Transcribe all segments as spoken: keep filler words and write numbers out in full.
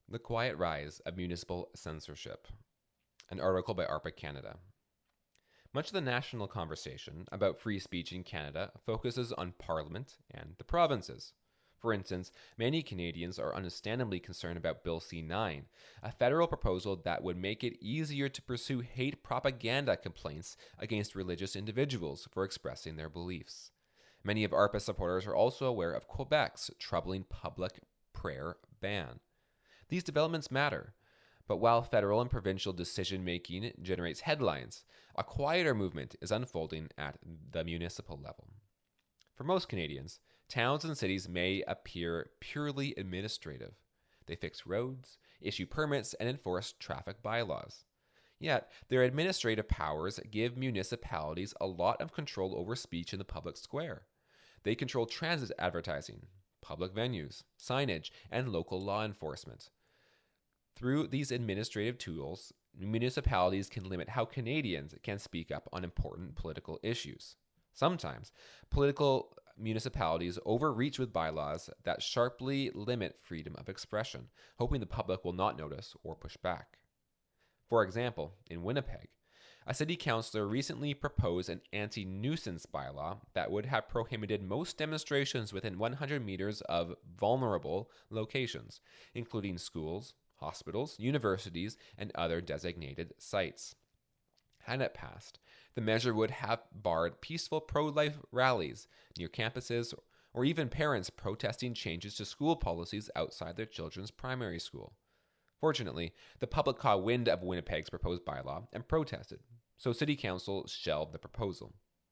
The Quiet Rise of Municipal Censorship, an article by ARPA Canada. Much of the national conversation about free speech in Canada focuses on Parliament and the provinces. For instance, many Canadians are understandably concerned about Bill C nine, a federal proposal that would make it easier to pursue hate propaganda complaints against religious individuals for expressing their beliefs. Many of ARPA supporters are also aware of Quebec's troubling public prayer ban. These developments matter, but while federal and provincial decision making generates headlines, a quieter movement is unfolding at the municipal level. For most Canadians, towns and cities may appear purely administrative. They fix roads, issue permits, and enforce traffic bylaws. Yet, their administrative powers give municipalities a lot of control over speech in the public square. They control transit advertising, public venues, signage, and local law enforcement. Through these administrative tools, municipalities can limit how Canadians can speak up on important political issues. Sometimes, political municipalities overreach with bylaws that sharply limit freedom of expression, hoping the public will not notice or push back. For example, in Winnipeg, a city councillor recently proposed an anti-nuisance bylaw that would have prohibited most demonstrations within one hundred meters of vulnerable locations, including schools, hospitals, universities, and other designated sites. Had it passed, the measure would have barred peaceful pro-life rallies near campuses or even parents protesting changes to school policies outside their children's primary school. Fortunately, the public caught wind of Winnipeg's proposed bylaw and protested, so City Council shelved the proposal.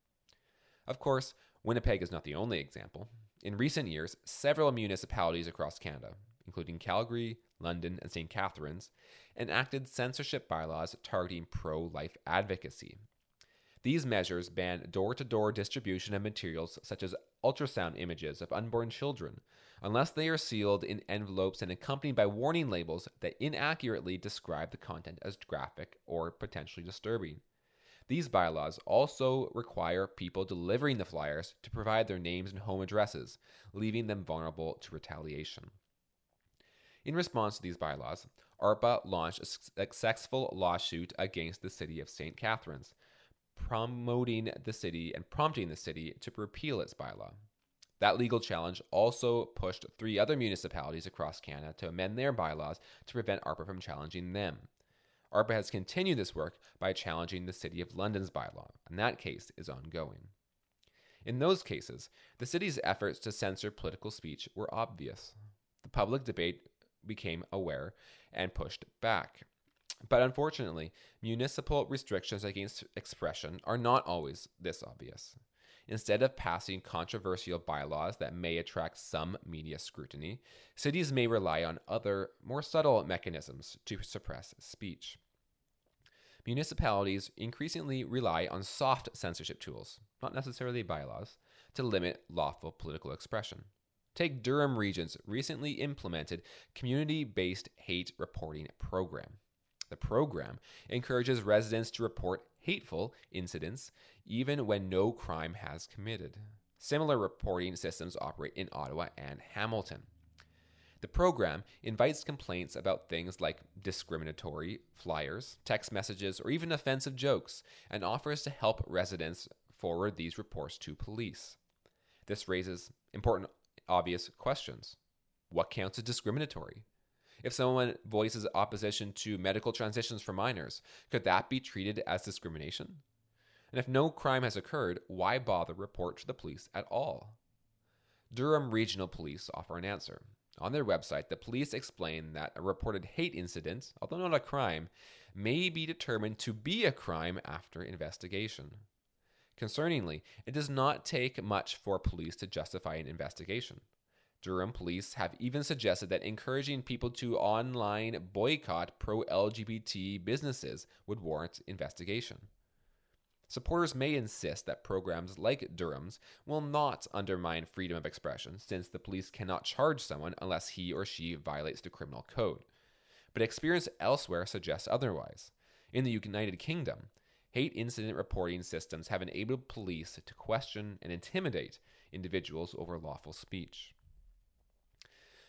Of course, Winnipeg is not the only example. In recent years, several municipalities across Canada, including Calgary, London, and Saint Catharines, enacted censorship bylaws targeting pro-life advocacy. These measures ban door-to-door distribution of materials such as ultrasound images of unborn children, unless they are sealed in envelopes and accompanied by warning labels that inaccurately describe the content as graphic or potentially disturbing. These bylaws also require people delivering the flyers to provide their names and home addresses, leaving them vulnerable to retaliation. In response to these bylaws, ARPA launched a successful lawsuit against the city of Saint Catharines, promoting the city and prompting the city to repeal its bylaw. That legal challenge also pushed three other municipalities across Canada to amend their bylaws to prevent ARPA from challenging them. ARPA has continued this work by challenging the City of London's bylaw, and that case is ongoing. In those cases, the city's efforts to censor political speech were obvious. The public debate became aware and pushed back. But unfortunately, municipal restrictions against expression are not always this obvious. Instead of passing controversial bylaws that may attract some media scrutiny, cities may rely on other, more subtle mechanisms to suppress speech. Municipalities increasingly rely on soft censorship tools, not necessarily bylaws, to limit lawful political expression. Take Durham Region's recently implemented community-based hate reporting program. The program encourages residents to report hateful incidents even when no crime has committed. Similar reporting systems operate in Ottawa and Hamilton. The program invites complaints about things like discriminatory flyers, text messages, or even offensive jokes, and offers to help residents forward these reports to police. This raises important, obvious questions. What counts as discriminatory? If someone voices opposition to medical transitions for minors, could that be treated as discrimination? And if no crime has occurred, why bother report to the police at all? Durham Regional Police offer an answer. On their website, the police explain that a reported hate incident, although not a crime, may be determined to be a crime after investigation. Concerningly, it does not take much for police to justify an investigation. Durham police have even suggested that encouraging people to online boycott pro-L G B T businesses would warrant investigation. Supporters may insist that programs like Durham's will not undermine freedom of expression, since the police cannot charge someone unless he or she violates the criminal code. But experience elsewhere suggests otherwise. In the United Kingdom, hate incident reporting systems have enabled police to question and intimidate individuals over lawful speech.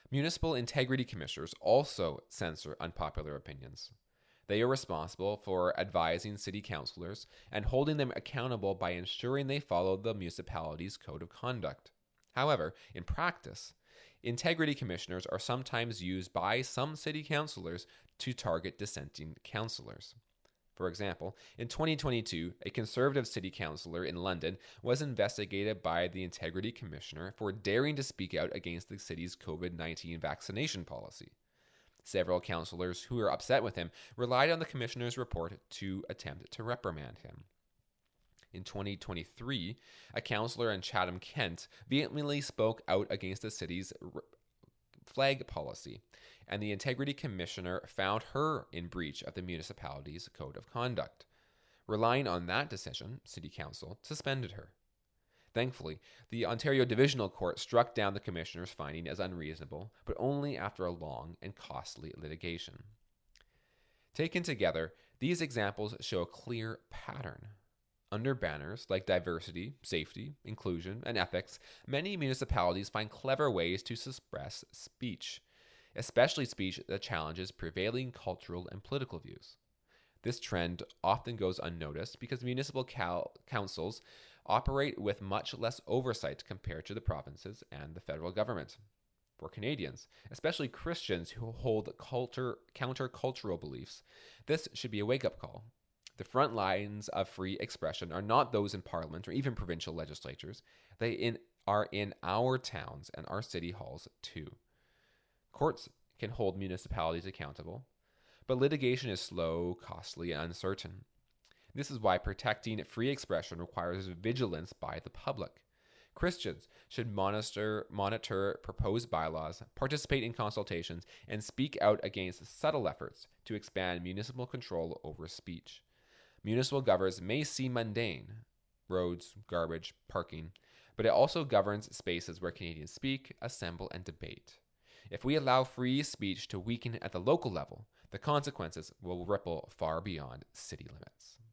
Municipal integrity commissioners also censor unpopular opinions. They are responsible for advising city councilors and holding them accountable by ensuring they follow the municipality's code of conduct. However, in practice, integrity commissioners are sometimes used by some city councilors to target dissenting councilors. For example, in twenty twenty-two, a Conservative city councillor in London was investigated by the Integrity Commissioner for daring to speak out against the city's COVID nineteen vaccination policy. Several councillors who were upset with him relied on the Commissioner's report to attempt to reprimand him. In twenty twenty-three, a councillor in Chatham, Kent, vehemently spoke out against the city's flag policy, and the Integrity Commissioner found her in breach of the municipality's code of conduct. Relying on that decision, City Council suspended her. Thankfully, the Ontario Divisional Court struck down the Commissioner's finding as unreasonable, but only after a long and costly litigation. Taken together, these examples show a clear pattern. Under banners like diversity, safety, inclusion, and ethics, many municipalities find clever ways to suppress speech, especially speech that challenges prevailing cultural and political views. This trend often goes unnoticed because municipal cal- councils operate with much less oversight compared to the provinces and the federal government. For Canadians, especially Christians who hold culture, counter-cultural beliefs, this should be a wake-up call. The front lines of free expression are not those in Parliament or even provincial legislatures. They in, are in our towns and our city halls too. Courts can hold municipalities accountable, but litigation is slow, costly, and uncertain. This is why protecting free expression requires vigilance by the public. Christians should monitor, monitor proposed bylaws, participate in consultations, and speak out against subtle efforts to expand municipal control over speech. Municipal governance may seem mundane, roads, garbage, parking, but it also governs spaces where Canadians speak, assemble, and debate. If we allow free speech to weaken at the local level, the consequences will ripple far beyond city limits.